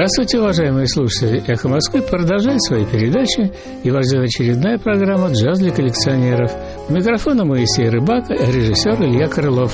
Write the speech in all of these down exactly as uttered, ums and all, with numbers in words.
Здравствуйте, уважаемые слушатели! «Эхо Москвы» продолжает свои передачи, и вас ждет очередная программа «Джаз для коллекционеров». У микрофона Моисей Рыбак, режиссер Илья Крылов.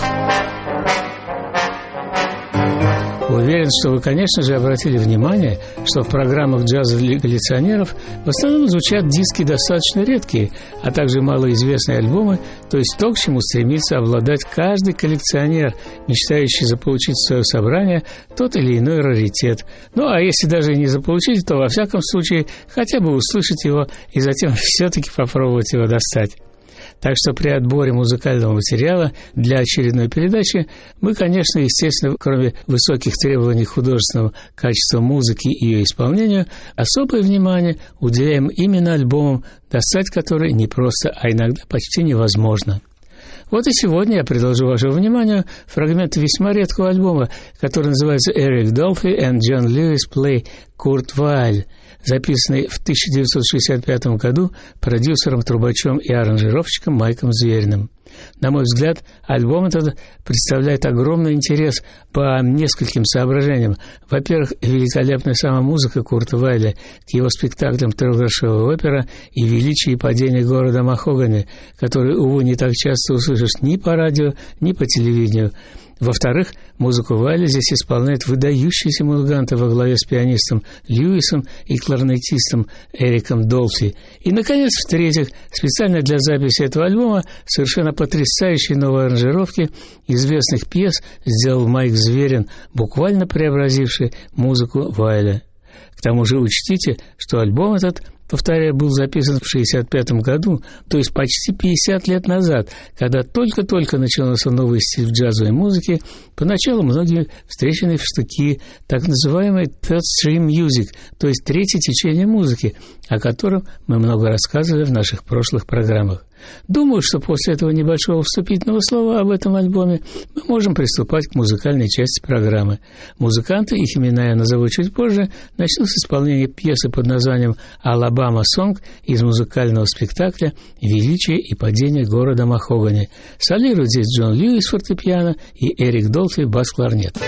Уверен, что вы, конечно же, обратили внимание, что в программах «Джаза для коллекционеров» в основном звучат диски достаточно редкие, а также малоизвестные альбомы, то есть то, к чему стремится обладать каждый коллекционер, мечтающий заполучить в свое собрание тот или иной раритет. Ну, а если даже и не заполучить, то, во всяком случае, хотя бы услышать его и затем все-таки попробовать его достать. Так что при отборе музыкального материала для очередной передачи мы, конечно, естественно, кроме высоких требований художественного качества музыки и ее исполнению, особое внимание уделяем именно альбомам, достать которые не просто, а иногда почти невозможно. Вот и сегодня я предложу вашему вниманию фрагмент весьма редкого альбома, который называется «Эрик Долфи and John Lewis Play Kurt Weill», записанный в тысяча девятьсот шестьдесят пятом году продюсером, трубачом и аранжировщиком Майком Звериным. На мой взгляд, альбом этот представляет огромный интерес по нескольким соображениям. Во-первых, великолепная сама музыка Курта Вайля к его спектаклям «Трехгрошовая опера» и «Величие и падение города Махогани», которые, увы, не так часто услышишь ни по радио, ни по телевидению. Во-вторых, музыку Вайля здесь исполняют выдающиеся музыканты во главе с пианистом Льюисом и кларнетистом Эриком Долфи. И, наконец, в-третьих, специально для записи этого альбома совершенно потрясающие новые аранжировки известных пьес сделал Майк Зверин, буквально преобразивший музыку Вайля. К тому же учтите, что альбом этот, повторяю, был записан в шестьдесят пятом году, то есть почти пятьдесят лет назад, когда только-только начался новый стиль в джазовой музыке, поначалу многие встречены в штуки так называемой third stream music, то есть третье течение музыки, о котором мы много рассказывали в наших прошлых программах. Думаю, что после этого небольшого вступительного слова об этом альбоме мы можем приступать к музыкальной части программы. Музыканты, их имена я назову чуть позже, начнут с исполнения пьесы под названием «Алабама Сонг» из музыкального спектакля «Величие и падение города Махогани». Солируют здесь Джон Льюис фортепиано и Эрик Долфи бас-кларнет.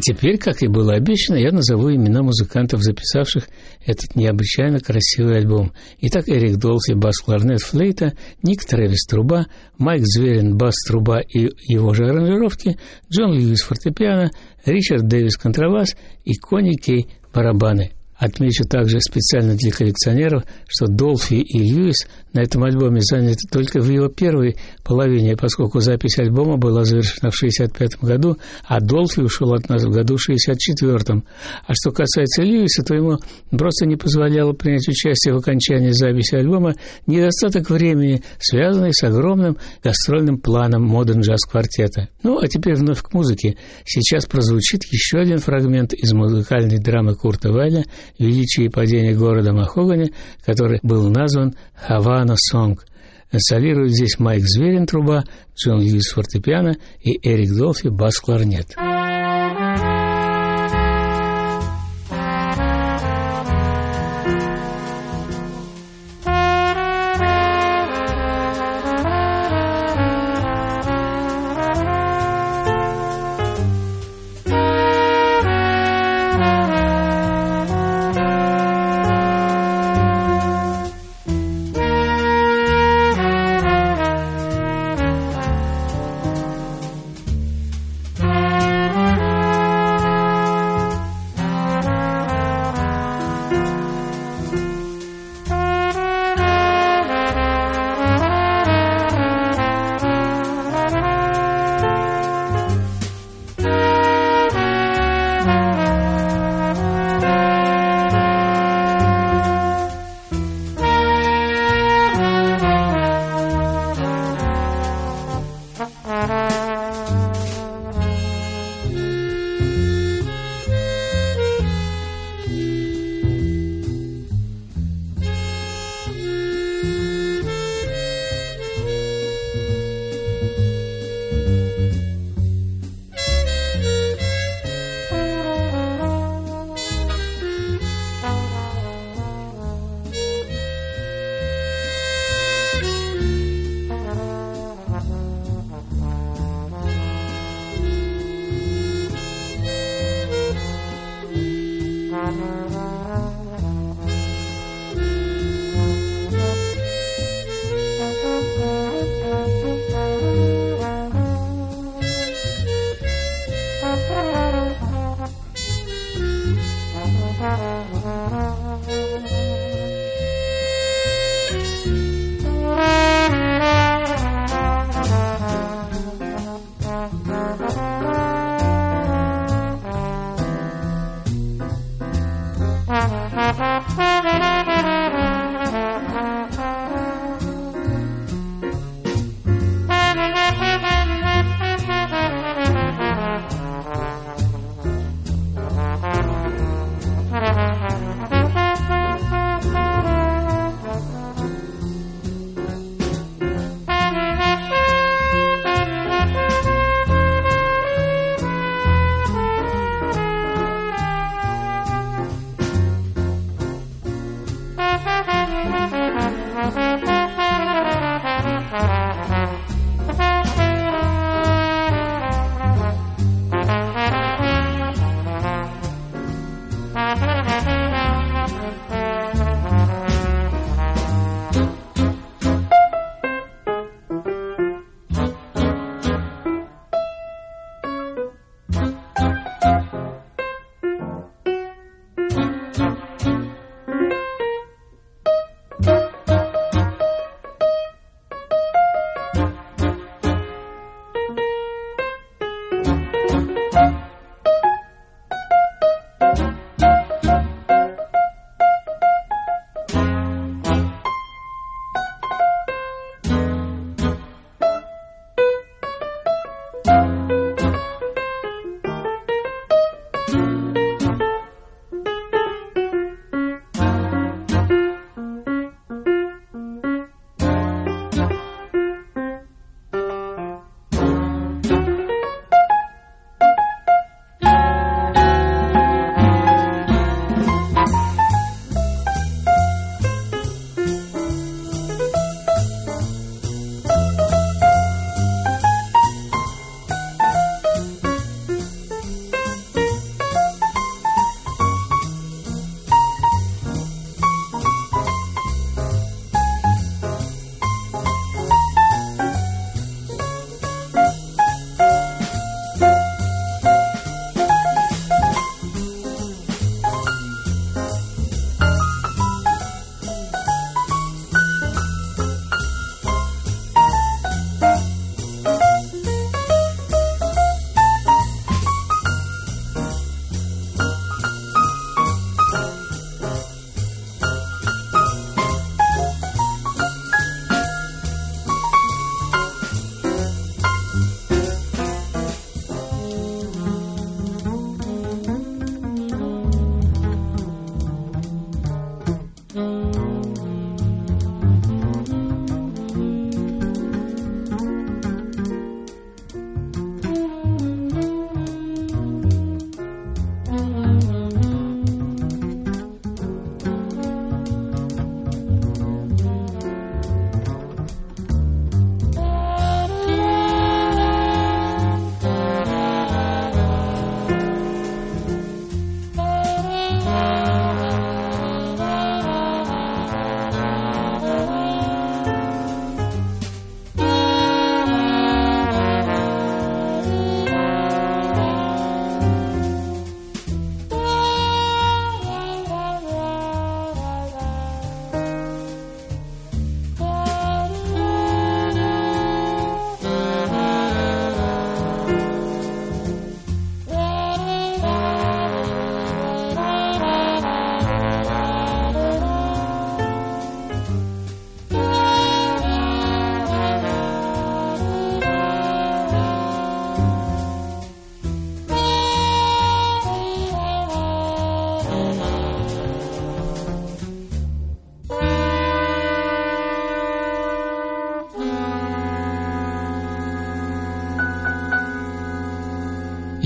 теперь, как и было обещано, я назову имена музыкантов, записавших этот необычайно красивый альбом. Итак, Эрик Долфи, бас-кларнет, флейта, Ник Трэвис, труба, Майк Зверин, бас, труба и его же аранжировки, Джон Льюис, фортепиано, Ричард Дэвис, контрабас и Кони Кей, барабаны. Отмечу также специально для коллекционеров, что Долфи и Льюис на этом альбоме заняты только в его первой половине, поскольку запись альбома была завершена в шестьдесят пятом году, а Долфи ушел от нас в году шестьдесят четвёртом. А что касается Льюиса, то ему просто не позволяло принять участие в окончании записи альбома недостаток времени, связанный с огромным гастрольным планом Modern Jazz квартета. Ну, а теперь вновь к музыке. Сейчас прозвучит еще один фрагмент из музыкальной драмы Курта Вайля «Величие и падение города Махогани», который был назван «Havana Song». Солируют здесь Майк Зверин, труба, Джон Льюис, фортепиано и Эрик Долфи, бас-кларнет. Thank you.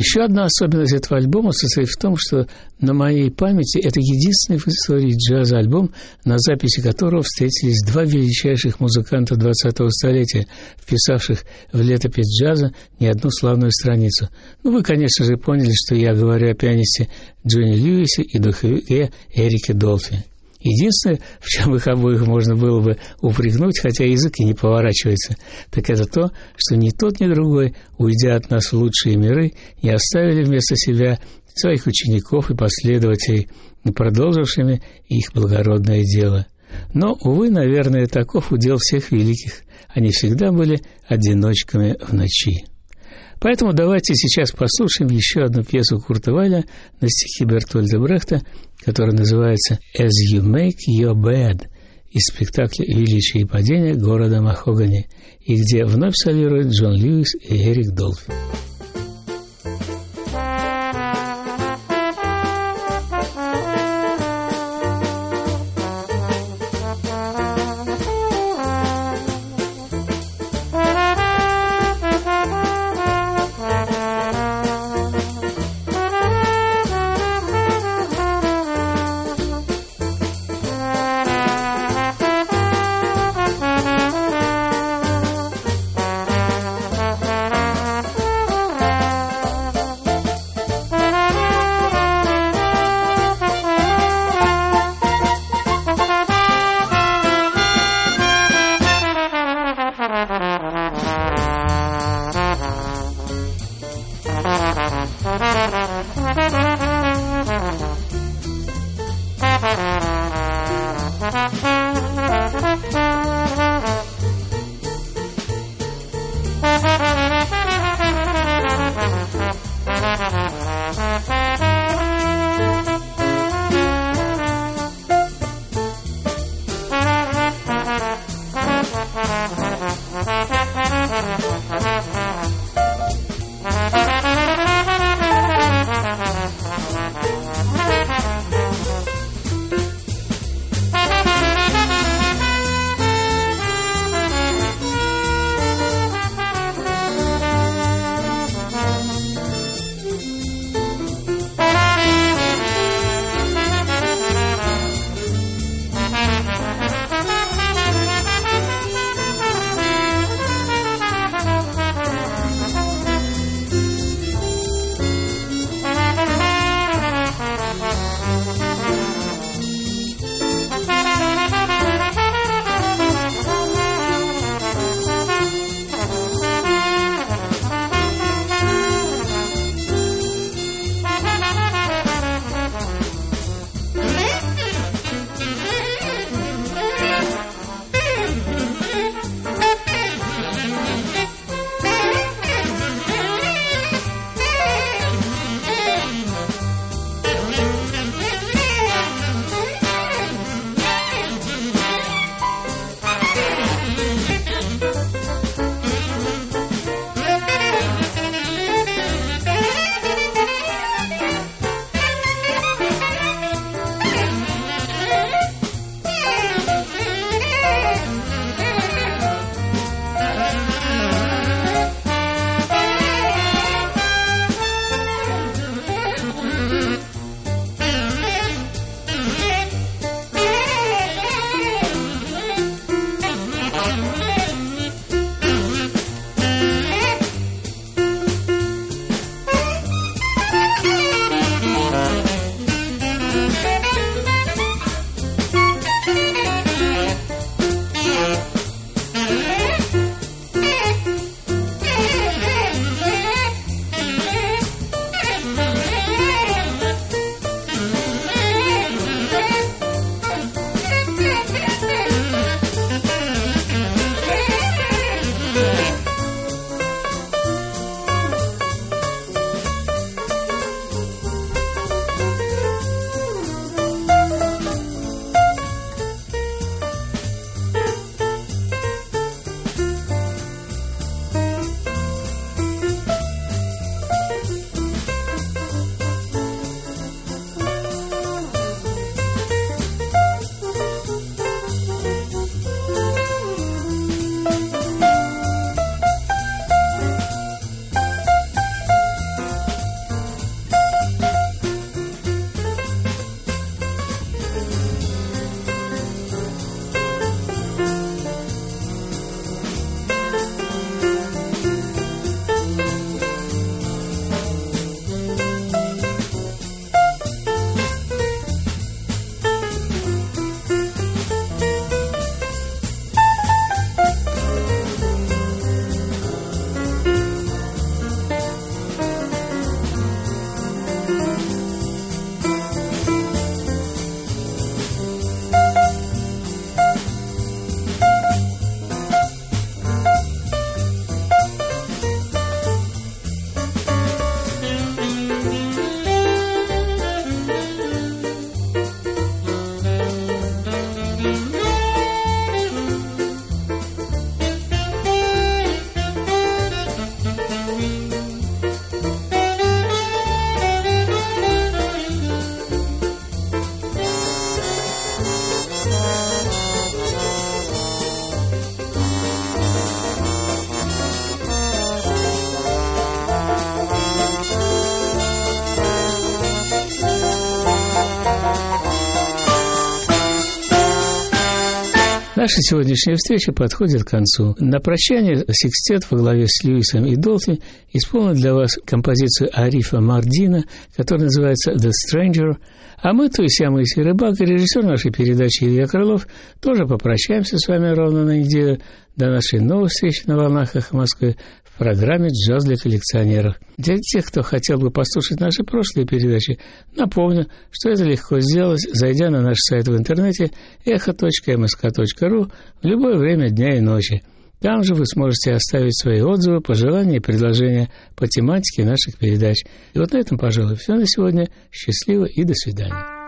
Еще одна особенность этого альбома состоит в том, что на моей памяти это единственный в истории джаза альбом, на записи которого встретились два величайших музыканта двадцатого столетия, вписавших в летопись джаза не одну славную страницу. Ну, вы, конечно же, поняли, что я говорю о пианисте Джонни Льюисе и духовике Эрике Долфи. Единственное, в чем их обоих можно было бы упрекнуть, хотя язык и не поворачивается, так это то, что ни тот, ни другой, уйдя от нас в лучшие миры, не оставили вместо себя своих учеников и последователей, продолжившими их благородное дело. Но, увы, наверное, таков удел всех великих. Они всегда были одиночками в ночи. Поэтому давайте сейчас послушаем еще одну пьесу Курта Вайля на стихи Бертольда Брехта, которая называется «As you make your bed» из спектакля «Величие и падение города Махогани», и где вновь солируют Джон Льюис и Эрик Долфи. Наша сегодняшняя встреча подходит к концу. На прощание секстет во главе с Льюисом и Долфи исполнил для вас композицию Арифа Мардина, которая называется «The Stranger». А мы, то есть я, Моисей Рыбак, и режиссер нашей передачи Илья Крылов, тоже попрощаемся с вами ровно на неделю до нашей новой встречи на волнах «Эхо Москвы» в программе «Джаз для коллекционеров». Для тех, кто хотел бы послушать наши прошлые передачи, напомню, что это легко сделать, зайдя на наш сайт в интернете эхо точка эм эс ка точка ру в любое время дня и ночи. Там же вы сможете оставить свои отзывы, пожелания и предложения по тематике наших передач. И вот на этом, пожалуй, все на сегодня. Счастливо и до свидания.